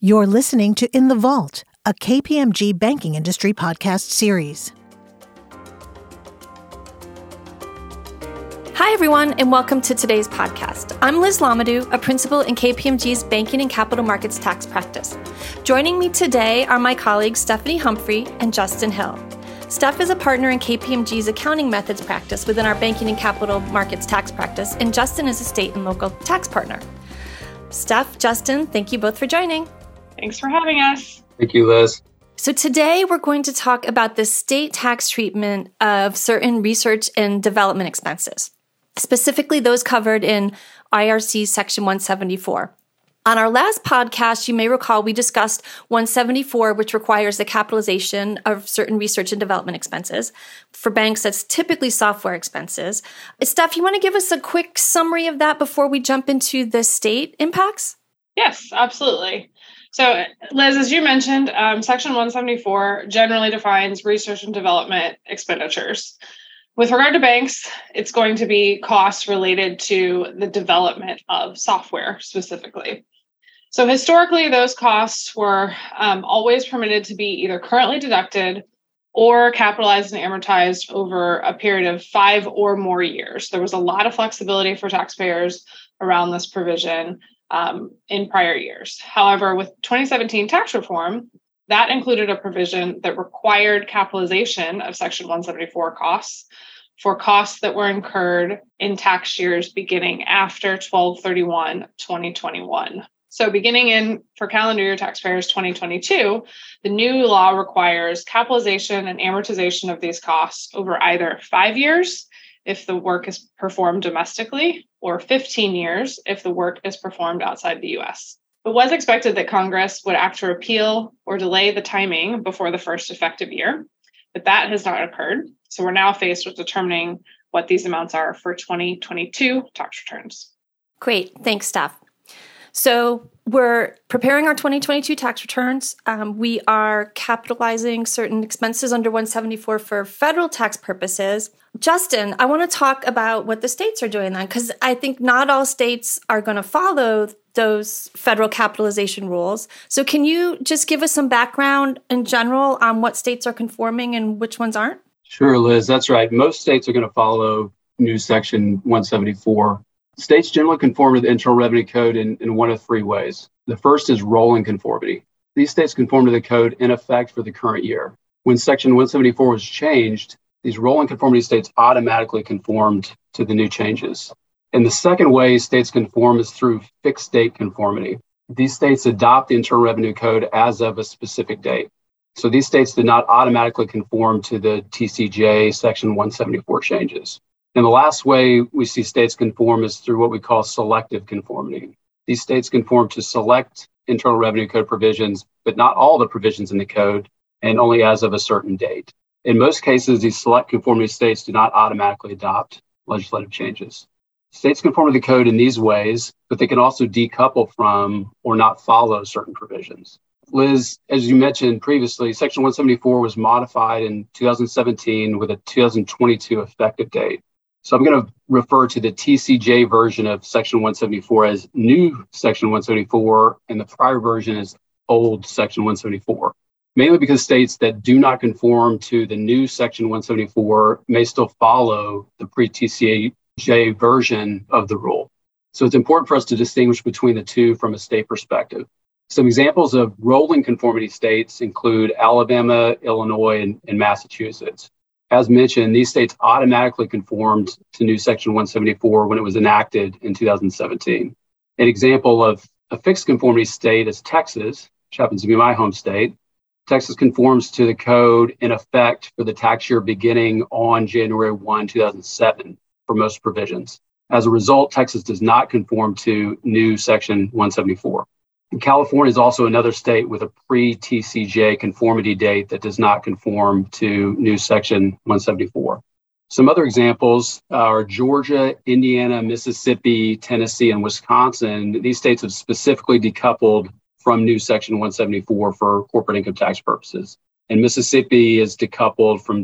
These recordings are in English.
You're listening to In the Vault, a KPMG banking industry podcast series. Hi, everyone, and welcome to today's podcast. I'm Liz Lamadou, a principal in KPMG's Banking and Capital Markets tax practice. Joining me today are my colleagues Stephanie Humphrey and Justin Hill. Steph is a partner in KPMG's accounting methods practice within our Banking and Capital Markets tax practice, and Justin is a state and local tax partner. Steph, Justin, thank you both for joining. Thanks for having us. Thank you, Liz. So today we're going to talk about the state tax treatment of certain research and development expenses, specifically those covered in IRC Section 174. On our last podcast, you may recall we discussed 174, which requires the capitalization of certain research and development expenses. For banks, that's typically software expenses. Steph, you want to give us a quick summary of that before we jump into the state impacts? Yes, absolutely. So, Liz, as you mentioned, Section 174 generally defines research and development expenditures. With regard to banks, it's going to be costs related to the development of software specifically. So historically, those costs were always permitted to be either currently deducted or capitalized and amortized over a period of 5 or more years. There was a lot of flexibility for taxpayers around this provision in prior years. However, with 2017 tax reform, that included a provision that required capitalization of Section 174 costs for costs that were incurred in tax years beginning after 12/31/2021. So beginning for calendar year taxpayers 2022, the new law requires capitalization and amortization of these costs over either 5 years if the work is performed domestically, or 15 years if the work is performed outside the U.S. It was expected that Congress would act to repeal or delay the timing before the first effective year, but that has not occurred. So we're now faced with determining what these amounts are for 2022 tax returns. Great. Thanks, Steph. So we're preparing our 2022 tax returns. We are capitalizing certain expenses under 174 for federal tax purposes. Justin, I want to talk about what the states are doing then, because I think not all states are going to follow those federal capitalization rules. So can you just give us some background in general on what states are conforming and which ones aren't? Sure, Liz, that's right. Most states are going to follow new Section 174. States generally conform to the Internal Revenue Code in one of 3 ways. The first is rolling conformity. These states conform to the code in effect for the current year. When Section 174 was changed, these rolling conformity states automatically conformed to the new changes. And the second way states conform is through fixed date conformity. These states adopt the Internal Revenue Code as of a specific date. So these states did not automatically conform to the TCJ Section 174 changes. And the last way we see states conform is through what we call selective conformity. These states conform to select Internal Revenue Code provisions, but not all the provisions in the code, and only as of a certain date. In most cases, these select conformity states do not automatically adopt legislative changes. States conform to the code in these ways, but they can also decouple from or not follow certain provisions. Liz, as you mentioned previously, Section 174 was modified in 2017 with a 2022 effective date. So I'm going to refer to the TCJ version of Section 174 as new Section 174, and the prior version is old Section 174, mainly because states that do not conform to the new Section 174 may still follow the pre-TCJ version of the rule. So it's important for us to distinguish between the two from a state perspective. Some examples of rolling conformity states include Alabama, Illinois, and Massachusetts. As mentioned, these states automatically conformed to new Section 174 when it was enacted in 2017. An example of a fixed conformity state is Texas, which happens to be my home state. Texas conforms to the code in effect for the tax year beginning on January 1, 2007 for most provisions. As a result, Texas does not conform to new Section 174. And California is also another state with a pre-TCJ conformity date that does not conform to new Section 174. Some other examples are Georgia, Indiana, Mississippi, Tennessee, and Wisconsin. These states have specifically decoupled from new Section 174 for corporate income tax purposes. And Mississippi is decoupled from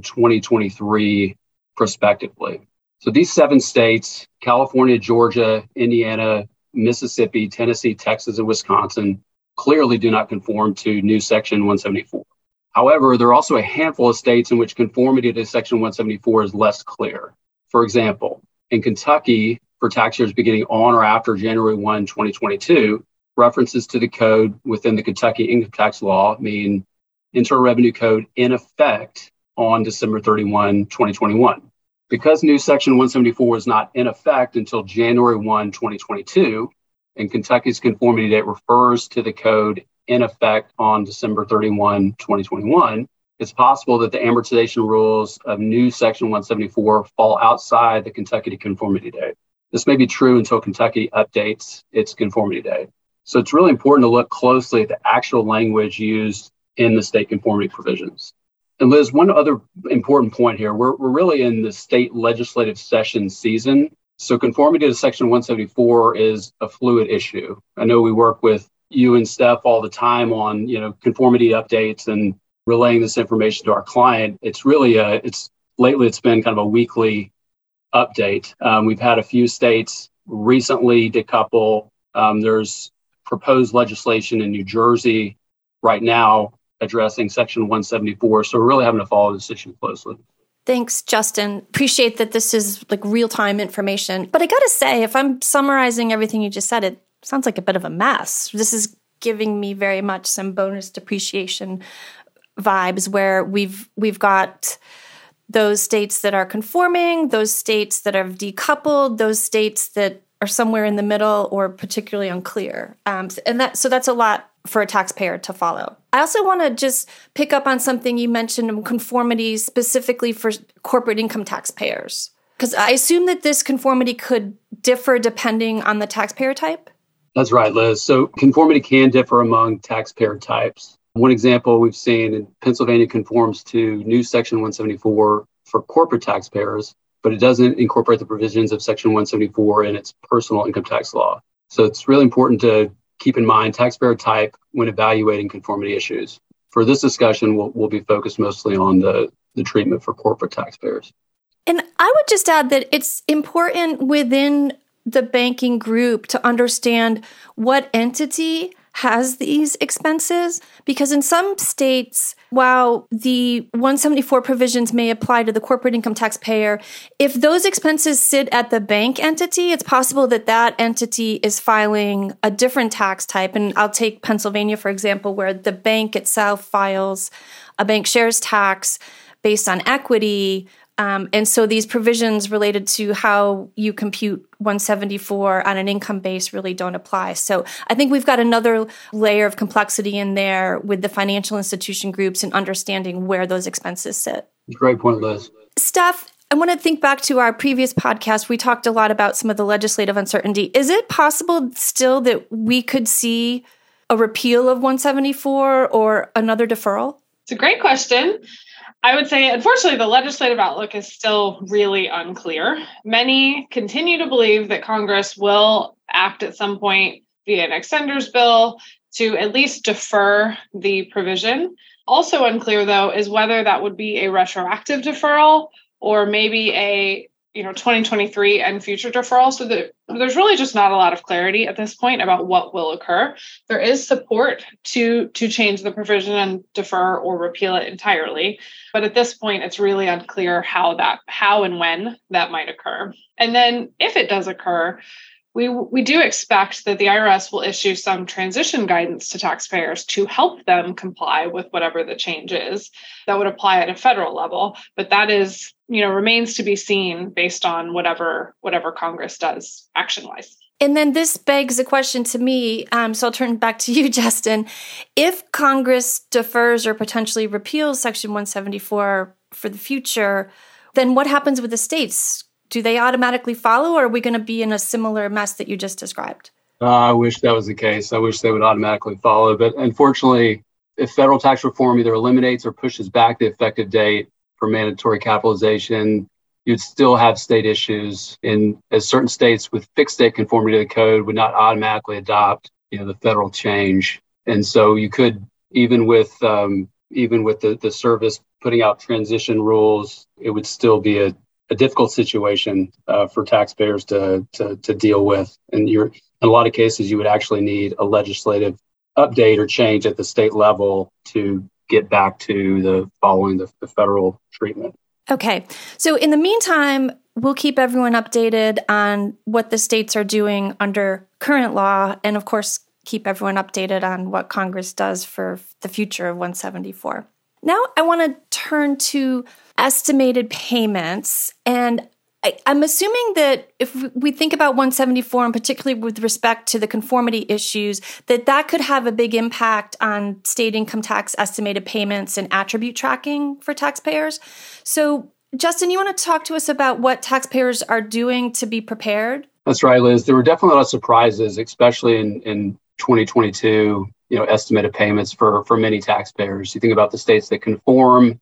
2023 prospectively. So these 7 states, California, Georgia, Indiana, Mississippi, Tennessee, Texas, and Wisconsin, clearly do not conform to new Section 174. However, there are also a handful of states in which conformity to Section 174 is less clear. For example, in Kentucky, for tax years beginning on or after January 1, 2022, references to the code within the Kentucky income tax law mean Internal Revenue Code in effect on December 31, 2021. Because new Section 174 was not in effect until January 1, 2022, and Kentucky's conformity date refers to the code in effect on December 31, 2021, it's possible that the amortization rules of new Section 174 fall outside the Kentucky conformity date. This may be true until Kentucky updates its conformity date. So it's really important to look closely at the actual language used in the state conformity provisions. And Liz, one other important point here, we're really in the state legislative session season. So conformity to Section 174 is a fluid issue. I know we work with you and Steph all the time on, conformity updates and relaying this information to our client. It's really lately it's been kind of a weekly update. We've had a few states recently decouple. There's proposed legislation in New Jersey right now addressing Section 174. So we're really having to follow this issue closely. Thanks, Justin. Appreciate that this is like real-time information. But I got to say, if I'm summarizing everything you just said, it sounds like a bit of a mess. This is giving me very much some bonus depreciation vibes where we've got those states that are conforming, those states that have decoupled, those states that are somewhere in the middle or particularly unclear. So that's a lot for a taxpayer to follow. I also want to just pick up on something you mentioned in conformity specifically for corporate income taxpayers, because I assume that this conformity could differ depending on the taxpayer type. That's right, Liz. So conformity can differ among taxpayer types. One example we've seen in Pennsylvania conforms to new Section 174 for corporate taxpayers, but it doesn't incorporate the provisions of Section 174 in its personal income tax law. So it's really important to keep in mind taxpayer type when evaluating conformity issues. For this discussion, we'll be focused mostly on the treatment for corporate taxpayers. And I would just add that it's important within the banking group to understand what entity has these expenses, because in some states, while the 174 provisions may apply to the corporate income taxpayer, if those expenses sit at the bank entity, it's possible that that entity is filing a different tax type. And I'll take Pennsylvania, for example, where the bank itself files a bank shares tax based on equity. And so these provisions related to how you compute 174 on an income base really don't apply. So I think we've got another layer of complexity in there with the financial institution groups and understanding where those expenses sit. Great point, Liz. Steph, I want to think back to our previous podcast. We talked a lot about some of the legislative uncertainty. Is it possible still that we could see a repeal of 174 or another deferral? It's a great question. I would say, unfortunately, the legislative outlook is still really unclear. Many continue to believe that Congress will act at some point via an extender's bill to at least defer the provision. Also unclear, though, is whether that would be a retroactive deferral or maybe a 2023 and future deferral. So there's really just not a lot of clarity at this point about what will occur. There is support to change the provision and defer or repeal it entirely. But at this point, it's really unclear how and when that might occur. And then if it does occur, we do expect that the IRS will issue some transition guidance to taxpayers to help them comply with whatever the change is that would apply at a federal level. But that is, remains to be seen based on whatever Congress does action-wise. And then this begs a question to me, so I'll turn back to you, Justin. If Congress defers or potentially repeals Section 174 for the future, then what happens with the states? Do they automatically follow, or are we going to be in a similar mess that you just described? I wish that was the case. I wish they would automatically follow. But unfortunately, if federal tax reform either eliminates or pushes back the effective date for mandatory capitalization, you'd still have state issues as certain states with fixed state conformity to the code would not automatically adopt, the federal change. And so you could, even with the service putting out transition rules, it would still be a difficult situation for taxpayers to deal with. And in a lot of cases, you would actually need a legislative update or change at the state level to get back to following the federal treatment. Okay. So in the meantime, we'll keep everyone updated on what the states are doing under current law, and of course, keep everyone updated on what Congress does for the future of 174. Now I want to turn to estimated payments. And I'm assuming that if we think about 174, and particularly with respect to the conformity issues, that could have a big impact on state income tax estimated payments and attribute tracking for taxpayers. So, Justin, you want to talk to us about what taxpayers are doing to be prepared? That's right, Liz. There were definitely a lot of surprises, especially in 2022, estimated payments for many taxpayers. You think about the states that conform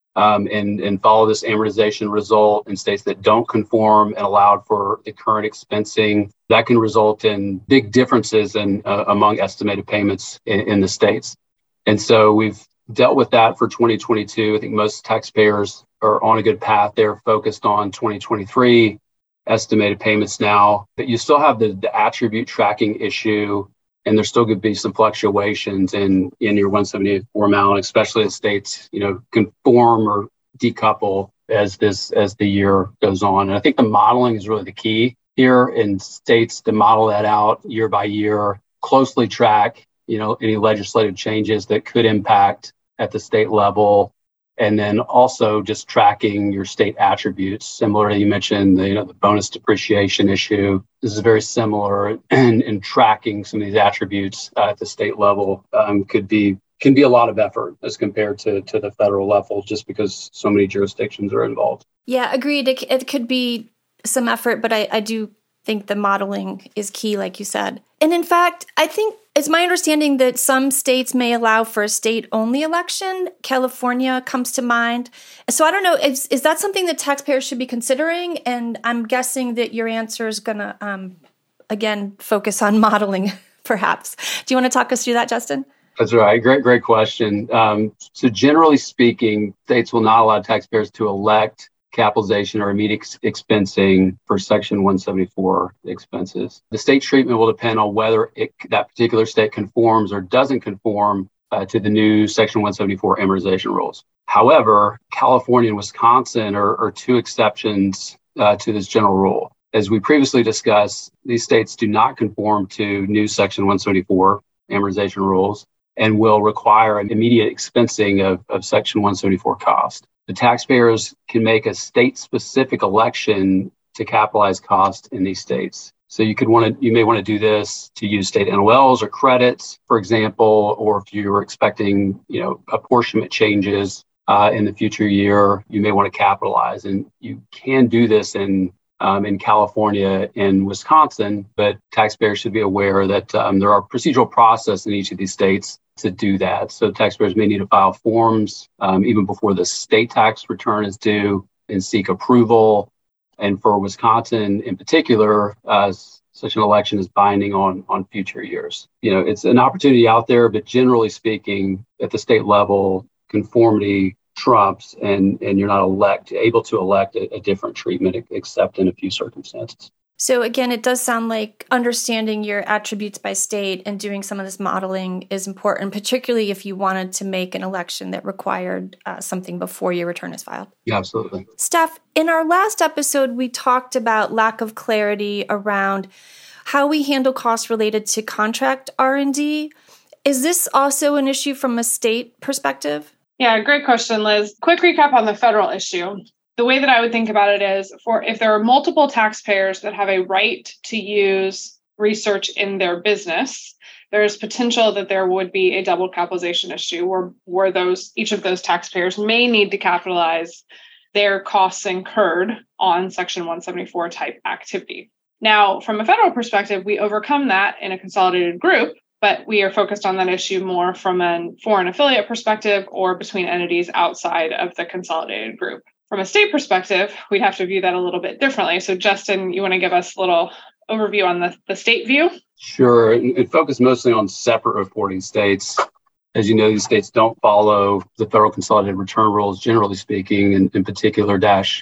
and follow this amortization result, and states that don't conform and allowed for the current expensing. That can result in big differences among estimated payments in the states. And so we've dealt with that for 2022. I think most taxpayers are on a good path. They're focused on 2023 estimated payments now, but you still have the attribute tracking issue. And there's still going to be some fluctuations in your 174 amount, especially as states, conform or decouple as the year goes on. And I think the modeling is really the key here in states to model that out year by year, closely track, any legislative changes that could impact at the state level. And then also just tracking your state attributes, similar to you mentioned the bonus depreciation issue. This is very similar in tracking some of these attributes at the state level. Can be a lot of effort as compared to the federal level, just because so many jurisdictions are involved. Yeah, agreed. It could be some effort, but I do think the modeling is key, like you said. And in fact, I think it's my understanding that some states may allow for a state-only election. California comes to mind. So I don't know, is that something that taxpayers should be considering? And I'm guessing that your answer is going to, again, focus on modeling, perhaps. Do you want to talk us through that, Justin? That's right. Great question. So generally speaking, states will not allow taxpayers to elect capitalization or immediate expensing for Section 174 expenses. The state treatment will depend on whether that particular state conforms or doesn't conform to the new Section 174 amortization rules. However, California and Wisconsin are two exceptions to this general rule. As we previously discussed, these states do not conform to new Section 174 amortization rules and will require an immediate expensing of Section 174 cost. The taxpayers can make a state-specific election to capitalize costs in these states. So you may want to do this to use state NOLs or credits, for example, or if you're expecting, apportionment changes in the future year, you may want to capitalize. And you can do this in California and Wisconsin, but taxpayers should be aware that there are procedural process in each of these states to do that. So taxpayers may need to file forms even before the state tax return is due and seek approval. And for Wisconsin in particular, such an election is binding on future years. It's an opportunity out there, but generally speaking, at the state level, conformity trumps, and you're not able to elect a different treatment except in a few circumstances. So again, it does sound like understanding your attributes by state and doing some of this modeling is important, particularly if you wanted to make an election that required something before your return is filed. Yeah, absolutely. Steph, in our last episode, we talked about lack of clarity around how we handle costs related to contract R&D. Is this also an issue from a state perspective? Yeah, great question, Liz. Quick recap on the federal issue. The way that I would think about it is if there are multiple taxpayers that have a right to use research in their business, there is potential that there would be a double capitalization issue where each of those taxpayers may need to capitalize their costs incurred on Section 174 type activity. Now, from a federal perspective, we overcome that in a consolidated group, but we are focused on that issue more from a foreign affiliate perspective or between entities outside of the consolidated group. From a state perspective, we'd have to view that a little bit differently. So Justin, you want to give us a little overview on the state view? Sure. It focused mostly on separate reporting states. As you know, these states don't follow the federal consolidated return rules, generally speaking, and in particular,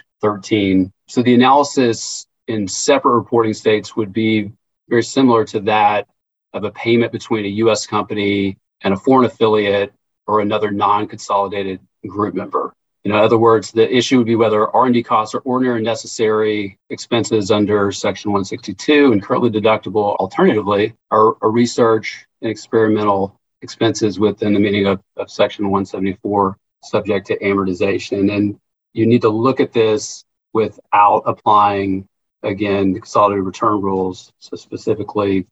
-13. So the analysis in separate reporting states would be very similar to that of a payment between a U.S. company and a foreign affiliate or another non-consolidated group member. In other words, the issue would be whether R&D costs are ordinary and necessary expenses under Section 162 and currently deductible. Alternatively, are research and experimental expenses within the meaning of Section 174 subject to amortization. And you need to look at this without applying, again, the consolidated return rules, so specifically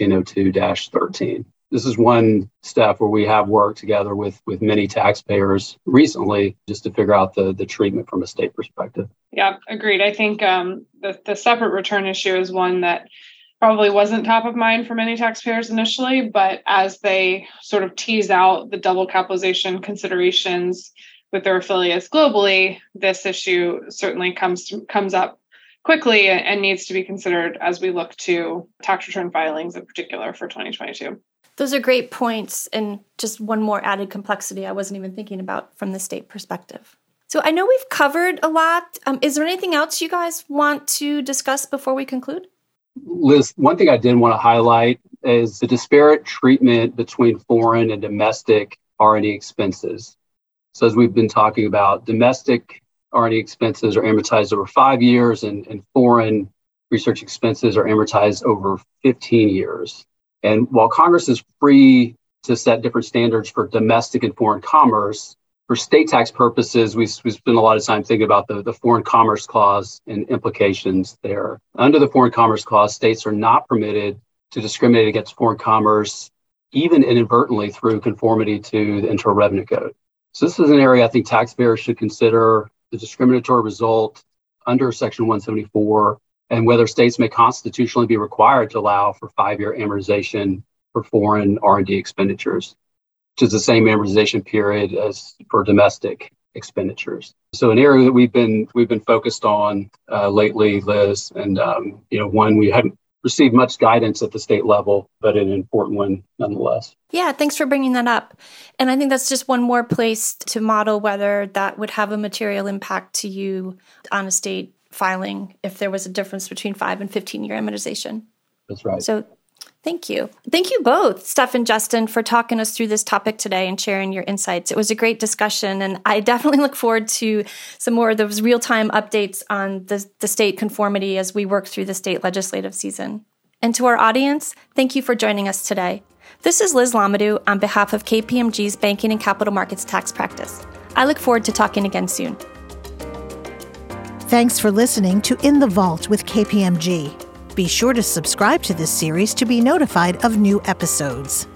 1502-13. This is one step where we have worked together with many taxpayers recently just to figure out the treatment from a state perspective. Yeah, agreed. I think the separate return issue is one that probably wasn't top of mind for many taxpayers initially, but as they sort of tease out the double capitalization considerations with their affiliates globally, this issue certainly comes up quickly and needs to be considered as we look to tax return filings in particular for 2022. Those are great points, and just one more added complexity I wasn't even thinking about from the state perspective. So I know we've covered a lot. Is there anything else you guys want to discuss before we conclude? Liz, one thing I did want to highlight is the disparate treatment between foreign and domestic R&D expenses. So as we've been talking about, domestic R&D expenses are amortized over 5 years and foreign research expenses are amortized over 15 years. And while Congress is free to set different standards for domestic and foreign commerce, for state tax purposes, we spend a lot of time thinking about the Foreign Commerce Clause and implications there. Under the Foreign Commerce Clause, states are not permitted to discriminate against foreign commerce, even inadvertently through conformity to the Internal Revenue Code. So this is an area I think taxpayers should consider the discriminatory result under Section 174 and whether states may constitutionally be required to allow for 5-year amortization for foreign R&D expenditures, which is the same amortization period as for domestic expenditures. So an area that we've been focused on lately, Liz, and one we hadn't received much guidance at the state level, but an important one nonetheless. Yeah, thanks for bringing that up. And I think that's just one more place to model whether that would have a material impact to you on a state filing if there was a difference between 5 and 15-year amortization. That's right. So thank you. Thank you both, Steph and Justin, for talking us through this topic today and sharing your insights. It was a great discussion, and I definitely look forward to some more of those real-time updates on the state conformity as we work through the state legislative season. And to our audience, thank you for joining us today. This is Liz Lamadou on behalf of KPMG's Banking and Capital Markets Tax Practice. I look forward to talking again soon. Thanks for listening to In the Vault with KPMG. Be sure to subscribe to this series to be notified of new episodes.